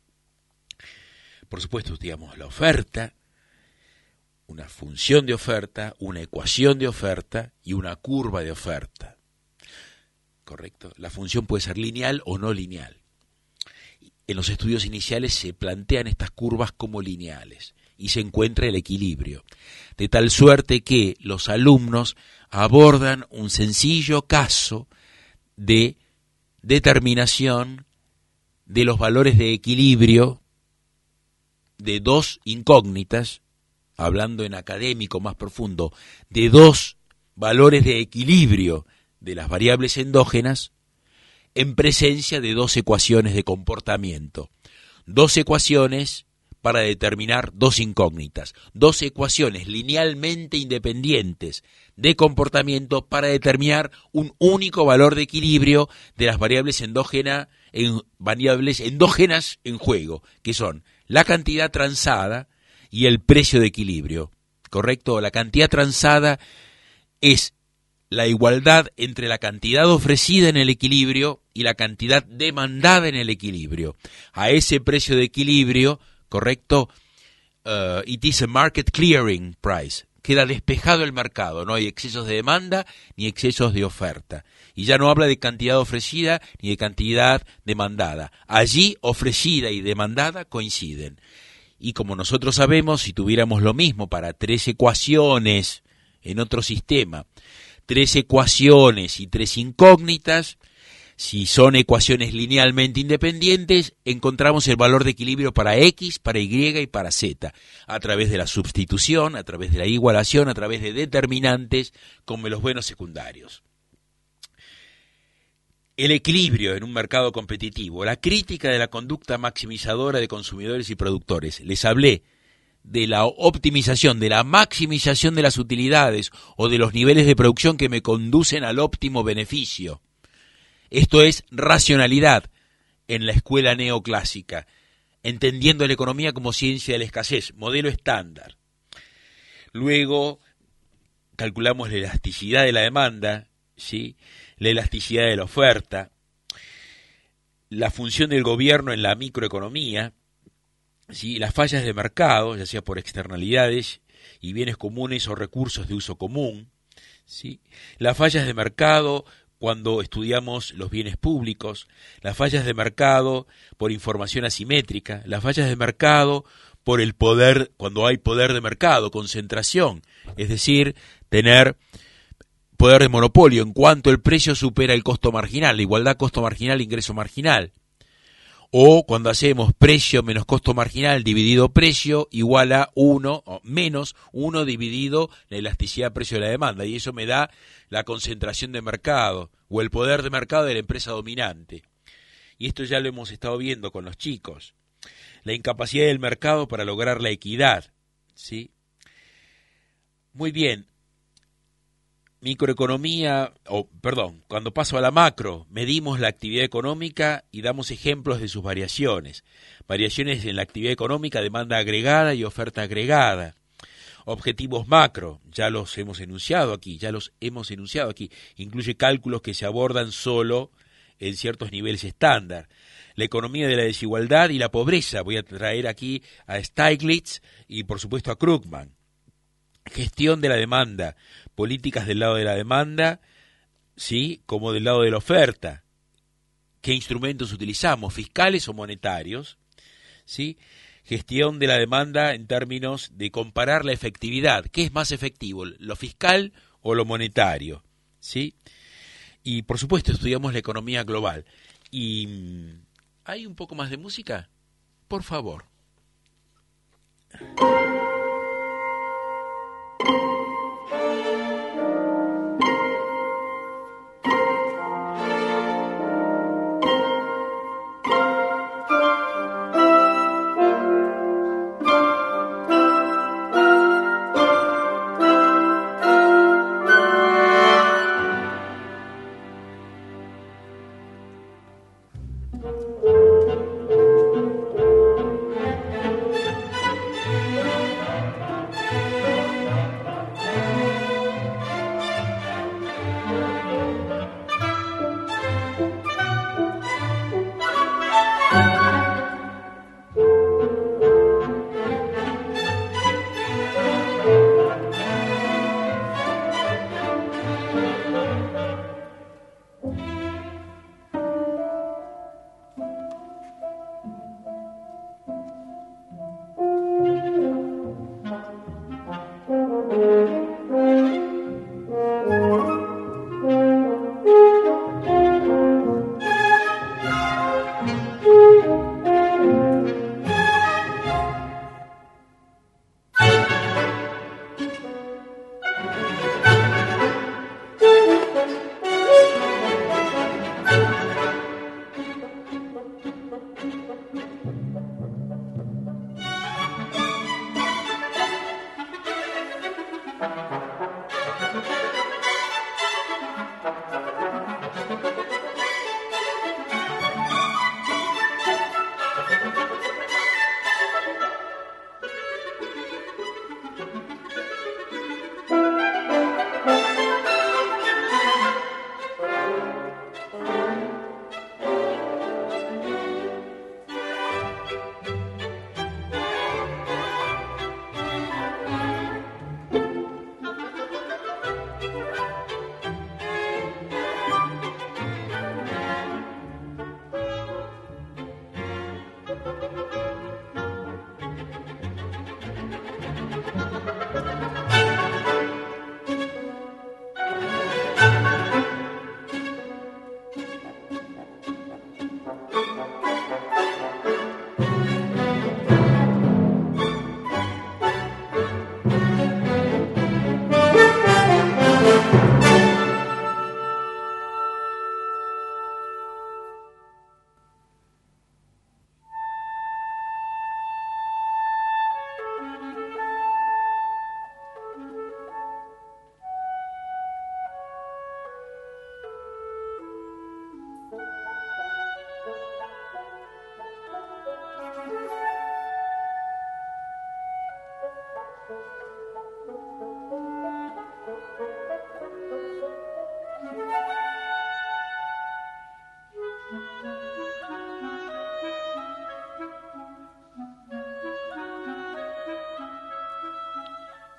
Por supuesto, estudiamos la oferta, una función de oferta, una ecuación de oferta y una curva de oferta. ¿Correcto? La función puede ser lineal o no lineal. En los estudios iniciales se plantean estas curvas como lineales y se encuentra el equilibrio, de tal suerte que los alumnos abordan un sencillo caso de determinación de los valores de equilibrio de dos incógnitas, hablando en académico más profundo, de dos valores de equilibrio de las variables endógenas en presencia de dos ecuaciones de comportamiento. Dos ecuaciones para determinar dos incógnitas. Dos ecuaciones linealmente independientes de comportamiento para determinar un único valor de equilibrio de las variables endógenas en juego, que son la cantidad transada y el precio de equilibrio, ¿correcto? La cantidad transada es la igualdad entre la cantidad ofrecida en el equilibrio y la cantidad demandada en el equilibrio. A ese precio de equilibrio, ¿correcto? It is a market clearing price. Queda despejado el mercado, no hay excesos de demanda ni excesos de oferta. Y ya no habla de cantidad ofrecida ni de cantidad demandada. Allí ofrecida y demandada coinciden. Y como nosotros sabemos, si tuviéramos lo mismo para 3 ecuaciones en otro sistema, 3 ecuaciones y 3 incógnitas, si son ecuaciones linealmente independientes, encontramos el valor de equilibrio para X, para Y y para Z, a través de la sustitución, a través de la igualación, a través de determinantes como los buenos secundarios. El equilibrio en un mercado competitivo, la crítica de la conducta maximizadora de consumidores y productores. Les hablé de la optimización, de la maximización de las utilidades o de los niveles de producción que me conducen al óptimo beneficio. Esto es racionalidad en la escuela neoclásica, entendiendo la economía como ciencia de la escasez, modelo estándar. Luego calculamos la elasticidad de la demanda, ¿sí?, la elasticidad de la oferta, la función del gobierno en la microeconomía, ¿sí?, las fallas de mercado, ya sea por externalidades y bienes comunes o recursos de uso común, ¿sí? Las fallas de mercado cuando estudiamos los bienes públicos, las fallas de mercado por información asimétrica, las fallas de mercado por el poder, cuando hay poder de mercado, concentración, es decir, tener poder de monopolio en cuanto el precio supera el costo marginal, la igualdad costo marginal, ingreso marginal. O cuando hacemos precio menos costo marginal dividido precio igual a 1 o menos 1 dividido la elasticidad precio de la demanda. Y eso me da la concentración de mercado o el poder de mercado de la empresa dominante. Y esto ya lo hemos estado viendo con los chicos. La incapacidad del mercado para lograr la equidad, ¿sí? Muy bien. Microeconomía, cuando paso a la macro, medimos la actividad económica y damos ejemplos de sus variaciones. Variaciones en la actividad económica, demanda agregada y oferta agregada. Objetivos macro, ya los hemos enunciado aquí. Incluye cálculos que se abordan solo en ciertos niveles estándar. La economía de la desigualdad y la pobreza, voy a traer aquí a Stiglitz y por supuesto a Krugman. Gestión de la demanda, políticas del lado de la demanda, ¿sí?, como del lado de la oferta. ¿Qué instrumentos utilizamos, fiscales o monetarios? ¿Sí? Gestión de la demanda en términos de comparar la efectividad. ¿Qué es más efectivo, lo fiscal o lo monetario? ¿Sí? Y por supuesto estudiamos la economía global. ¿Y hay un poco más de música? Por favor.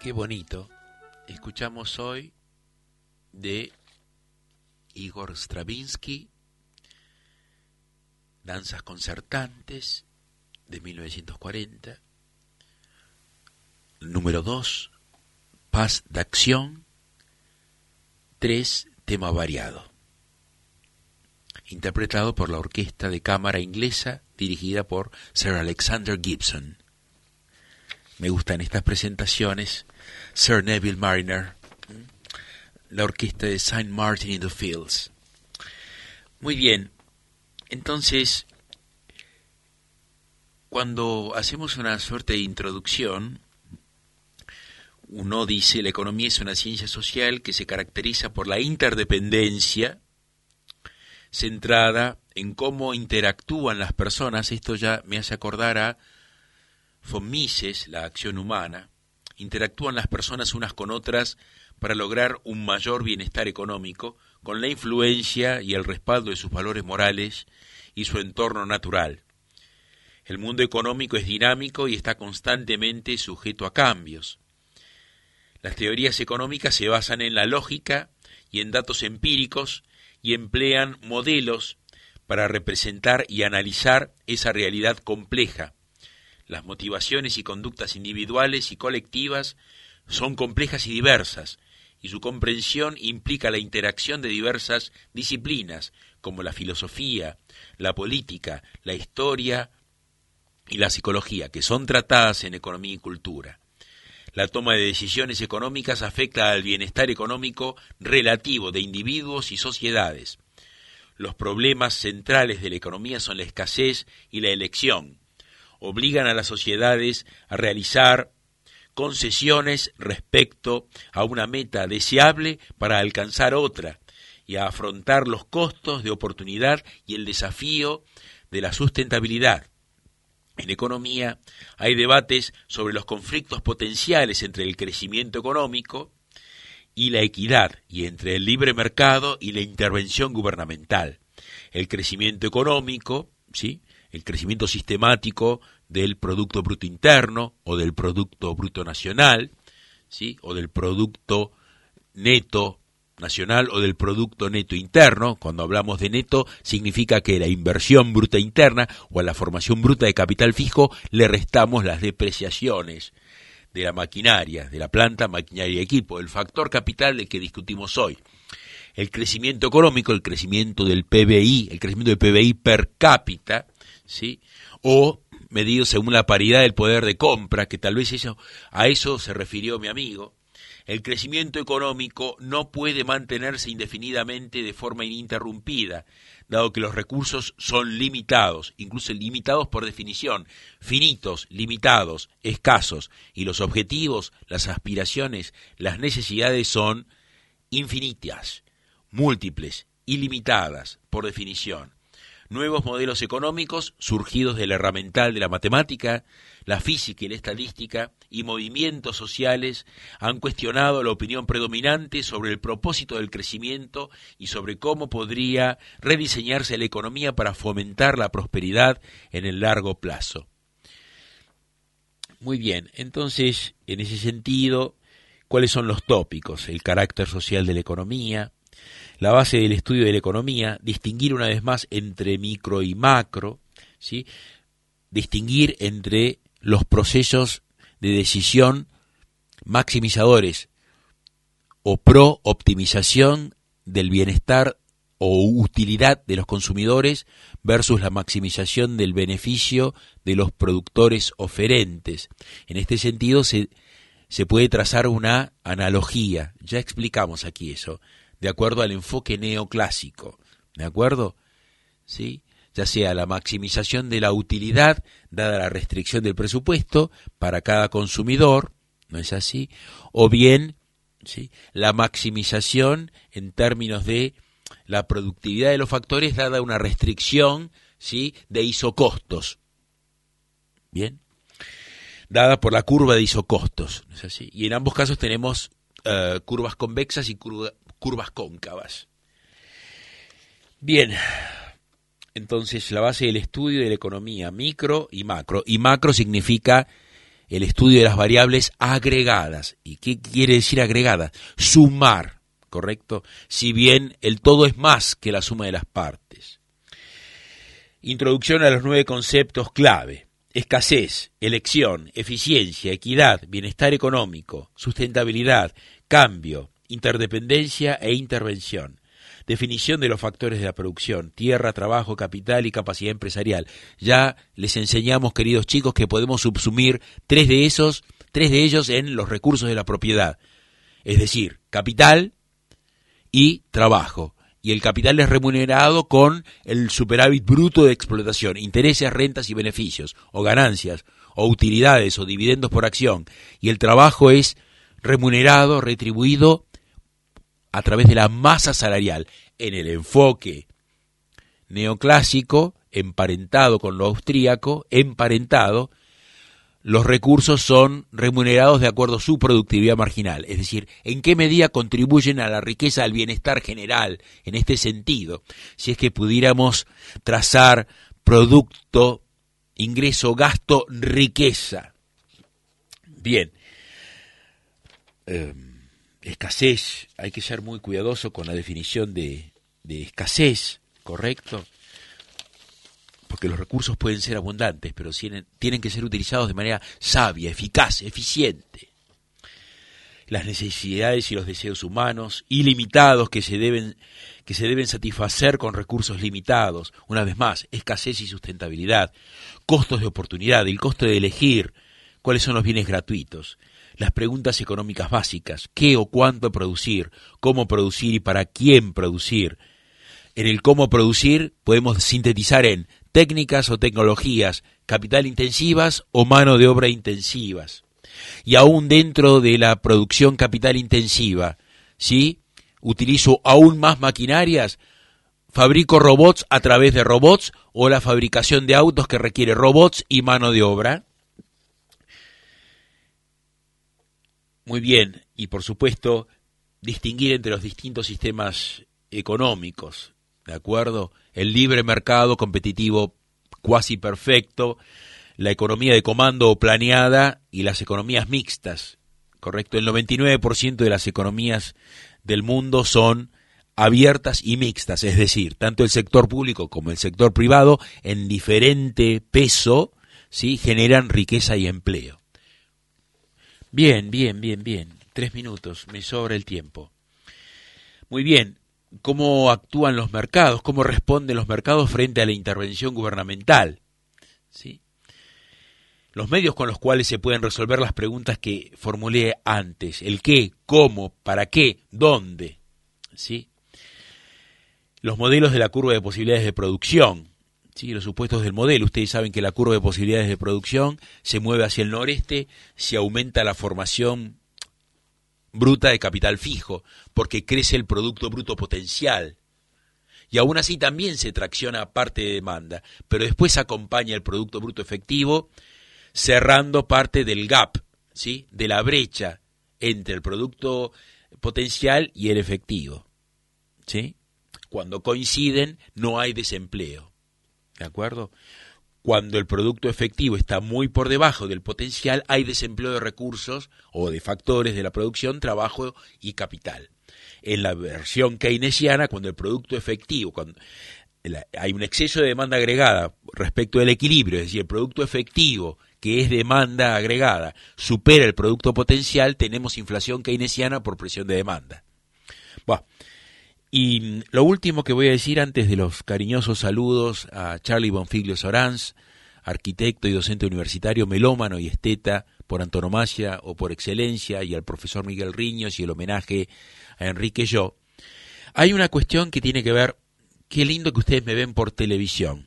Qué bonito. Escuchamos hoy de Igor Stravinsky, Danzas concertantes de 1940. Número 2, Paz d'acción. 3, tema variado. Interpretado por la Orquesta de Cámara Inglesa, dirigida por Sir Alexander Gibson. Me gustan estas presentaciones. Sir Neville Marriner, la orquesta de St. Martin in the Fields. Muy bien, entonces, cuando hacemos una suerte de introducción, uno dice, la economía es una ciencia social que se caracteriza por la interdependencia, centrada en cómo interactúan las personas. Esto ya me hace acordar a von Mises, la acción humana. Interactúan las personas unas con otras para lograr un mayor bienestar económico, con la influencia y el respaldo de sus valores morales y su entorno natural. El mundo económico es dinámico y está constantemente sujeto a cambios. Las teorías económicas se basan en la lógica y en datos empíricos y emplean modelos para representar y analizar esa realidad compleja. Las motivaciones y conductas individuales y colectivas son complejas y diversas, y su comprensión implica la interacción de diversas disciplinas, como la filosofía, la política, la historia y la psicología, que son tratadas en economía y cultura. La toma de decisiones económicas afecta al bienestar económico relativo de individuos y sociedades. Los problemas centrales de la economía son la escasez y la elección. Obligan a las sociedades a realizar concesiones respecto a una meta deseable para alcanzar otra y a afrontar los costos de oportunidad y el desafío de la sustentabilidad. En economía hay debates sobre los conflictos potenciales entre el crecimiento económico y la equidad, y entre el libre mercado y la intervención gubernamental. El crecimiento económico, ¿sí?, el crecimiento sistemático del Producto Bruto Interno o del Producto Bruto Nacional, ¿sí?, o del Producto Neto Nacional o del Producto Neto Interno. Cuando hablamos de neto, significa que a la inversión bruta interna o a la formación bruta de capital fijo le restamos las depreciaciones de la maquinaria, de la planta, maquinaria y equipo, el factor capital del que discutimos hoy. El crecimiento económico, el crecimiento del PBI, el crecimiento del PBI per cápita, ¿sí?, o medido según la paridad del poder de compra, que tal vez a eso se refirió mi amigo. El crecimiento económico no puede mantenerse indefinidamente de forma ininterrumpida, dado que los recursos son limitados, incluso limitados por definición, finitos, limitados, escasos, y los objetivos, las aspiraciones, las necesidades son infinitas, múltiples, ilimitadas, por definición. Nuevos modelos económicos, surgidos del herramental de la matemática, la física y la estadística, y movimientos sociales han cuestionado la opinión predominante sobre el propósito del crecimiento y sobre cómo podría rediseñarse la economía para fomentar la prosperidad en el largo plazo. Muy bien, entonces, en ese sentido, ¿cuáles son los tópicos? El carácter social de la economía, la base del estudio de la economía, distinguir una vez más entre micro y macro, ¿sí?, distinguir entre los procesos de decisión maximizadores o pro optimización del bienestar o utilidad de los consumidores versus la maximización del beneficio de los productores oferentes. En este sentido se puede trazar una analogía, ya explicamos aquí eso, de acuerdo al enfoque neoclásico, ¿de acuerdo? ¿Sí? Ya sea la maximización de la utilidad, dada la restricción del presupuesto para cada consumidor, ¿no es así? O bien, ¿sí?, la maximización en términos de la productividad de los factores, dada una restricción, ¿sí?, de isocostos, ¿bien?, dada por la curva de isocostos, ¿no es así? Y en ambos casos tenemos curvas convexas y curvas cóncavas. Bien, entonces la base del estudio de la economía, micro y macro. Y macro significa el estudio de las variables agregadas. ¿Y qué quiere decir agregadas? Sumar, ¿correcto? Si bien el todo es más que la suma de las partes. Introducción a los 9 conceptos clave: escasez, elección, eficiencia, equidad, bienestar económico, sustentabilidad, cambio, interdependencia e intervención. Definición de los factores de la producción: tierra, trabajo, capital y capacidad empresarial. Ya les enseñamos, queridos chicos, que podemos subsumir tres de ellos en los recursos de la propiedad. Es decir, capital y trabajo. Y el capital es remunerado con el superávit bruto de explotación, intereses, rentas y beneficios, o ganancias, o utilidades, o dividendos por acción. Y el trabajo es remunerado, retribuido a través de la masa salarial. En el enfoque neoclásico, emparentado con lo austríaco, los recursos son remunerados de acuerdo a su productividad marginal, es decir, en qué medida contribuyen a la riqueza, al bienestar general, en este sentido. Si es que pudiéramos trazar producto, ingreso, gasto, riqueza. Bien. Escasez, hay que ser muy cuidadoso con la definición de escasez, ¿correcto? Porque los recursos pueden ser abundantes, pero tienen que ser utilizados de manera sabia, eficaz, eficiente. Las necesidades y los deseos humanos, ilimitados, que se deben satisfacer con recursos limitados. Una vez más, escasez y sustentabilidad. Costos de oportunidad, el costo de elegir cuáles son los bienes gratuitos. Las preguntas económicas básicas: ¿qué o cuánto producir? ¿Cómo producir y para quién producir? En el cómo producir podemos sintetizar en técnicas o tecnologías, capital intensivas o mano de obra intensivas. Y aún dentro de la producción capital intensiva, ¿sí? Utilizo aún más maquinarias, fabrico robots a través de robots, o la fabricación de autos que requiere robots y mano de obra. Muy bien, y por supuesto, distinguir entre los distintos sistemas económicos, ¿de acuerdo? El libre mercado competitivo cuasi perfecto, la economía de comando o planeada y las economías mixtas, ¿correcto? El 99% de las economías del mundo son abiertas y mixtas, es decir, tanto el sector público como el sector privado, en diferente peso, ¿sí?, generan riqueza y empleo. Bien. 3 minutos, me sobra el tiempo. Muy bien. ¿Cómo actúan los mercados? ¿Cómo responden los mercados frente a la intervención gubernamental? ¿Sí? Los medios con los cuales se pueden resolver las preguntas que formulé antes: el qué, cómo, para qué, dónde. ¿Sí? Los modelos de la curva de posibilidades de producción. ¿Sí? Los supuestos del modelo. Ustedes saben que la curva de posibilidades de producción se mueve hacia el noreste, se aumenta la formación bruta de capital fijo, porque crece el producto bruto potencial. Y aún así también se tracciona parte de demanda, pero después acompaña el producto bruto efectivo, cerrando parte del gap, ¿sí?, de la brecha entre el producto potencial y el efectivo. ¿Sí? Cuando coinciden, no hay desempleo. ¿De acuerdo? Cuando el producto efectivo está muy por debajo del potencial, hay desempleo de recursos o de factores de la producción, trabajo y capital. En la versión keynesiana, cuando el producto efectivo, cuando hay un exceso de demanda agregada respecto del equilibrio, es decir, el producto efectivo, que es demanda agregada, supera el producto potencial, tenemos inflación keynesiana por presión de demanda. Bueno, y lo último que voy a decir antes de los cariñosos saludos a Charlie Bonfiglio Sorans, arquitecto y docente universitario, melómano y esteta por antonomasia o por excelencia, y al profesor Miguel Riños, y el homenaje a Enrique Yo. Hay una cuestión que tiene que ver, qué lindo que ustedes me ven por televisión.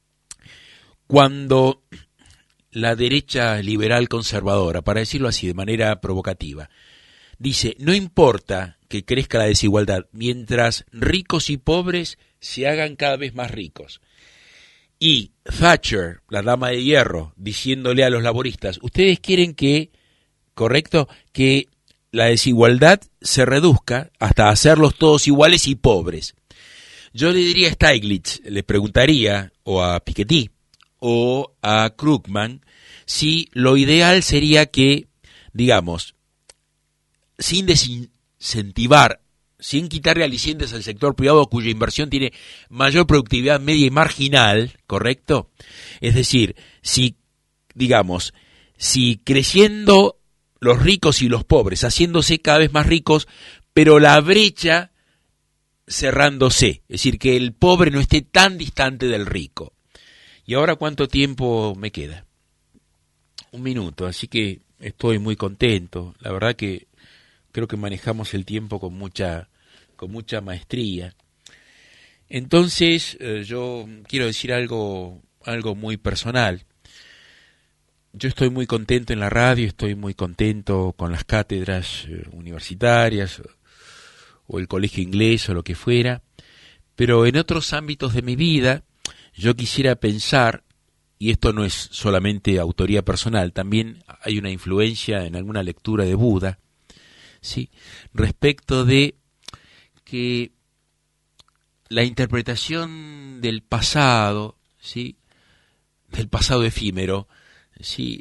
Cuando la derecha liberal conservadora, para decirlo así de manera provocativa, dice: no importa que crezca la desigualdad, mientras ricos y pobres se hagan cada vez más ricos. Y Thatcher, la dama de hierro, diciéndole a los laboristas: ustedes quieren que, correcto, que la desigualdad se reduzca hasta hacerlos todos iguales y pobres. Yo le diría a Stiglitz, le preguntaría, o a Piketty, o a Krugman, si lo ideal sería que, digamos, sin desincentivar, sin quitarle alicientes al sector privado cuya inversión tiene mayor productividad media y marginal, ¿correcto? Es decir, si, digamos, si creciendo los ricos y los pobres, haciéndose cada vez más ricos, pero la brecha cerrándose, es decir, que el pobre no esté tan distante del rico. ¿Y ahora cuánto tiempo me queda? 1 minuto, así que estoy muy contento. La verdad que creo que manejamos el tiempo con mucha maestría. Entonces, yo quiero decir algo muy personal. Yo estoy muy contento en la radio, estoy muy contento con las cátedras universitarias o el colegio inglés o lo que fuera, pero en otros ámbitos de mi vida yo quisiera pensar, y esto no es solamente autoría personal, también hay una influencia en alguna lectura de Buda, ¿sí?, respecto de que la interpretación del pasado, ¿sí?, del pasado efímero, ¿sí?,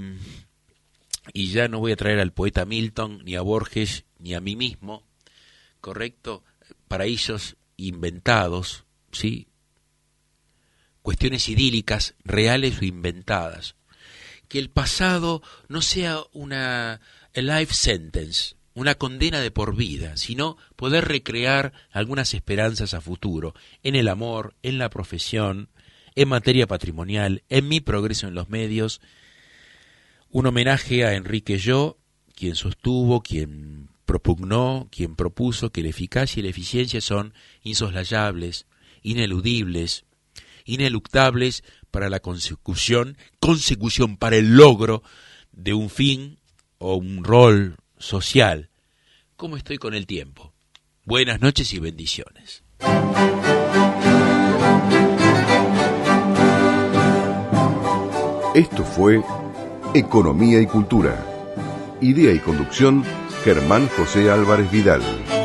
y ya no voy a traer al poeta Milton, ni a Borges, ni a mí mismo, ¿correcto?, paraísos inventados, ¿sí?, cuestiones idílicas, reales o inventadas. Que el pasado no sea a life sentence, una condena de por vida, sino poder recrear algunas esperanzas a futuro, en el amor, en la profesión, en materia patrimonial, en mi progreso en los medios. Un homenaje a Enrique Yo, quien sostuvo, quien propugnó, quien propuso que la eficacia y la eficiencia son insoslayables, ineludibles, ineluctables para la consecución para el logro de un fin o un rol social. ¿Cómo estoy con el tiempo? Buenas noches y bendiciones. Esto fue Economía y Cultura. Idea y conducción, Germán José Álvarez Vidal.